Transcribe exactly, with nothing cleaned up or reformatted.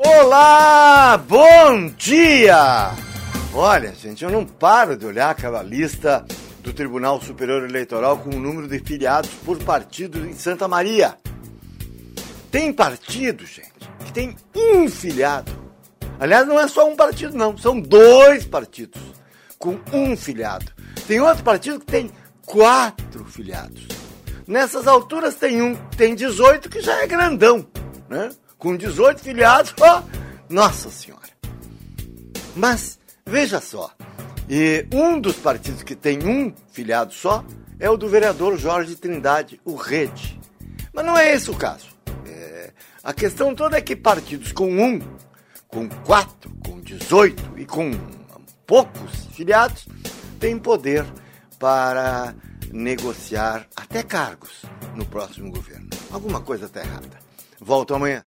Olá, bom dia! Olha, gente, eu não paro de olhar aquela lista do Tribunal Superior Eleitoral com o número de filiados por partido em Santa Maria. Tem partido, gente, que tem um filiado. Aliás, não é só um partido, não. São dois partidos com um filiado. Tem outro partido que tem quatro filiados. Nessas alturas tem um que tem dezoito, que já é grandão, né? Com dezoito filiados, ó, nossa senhora. Mas, veja só, e um dos partidos que tem um filiado só é o do vereador Jorge Trindade, o Rede. Mas não é esse o caso. É, a questão toda é que partidos com um, com quatro, com dezoito e com poucos filiados têm poder para negociar até cargos no próximo governo. Alguma coisa está errada. Volto amanhã.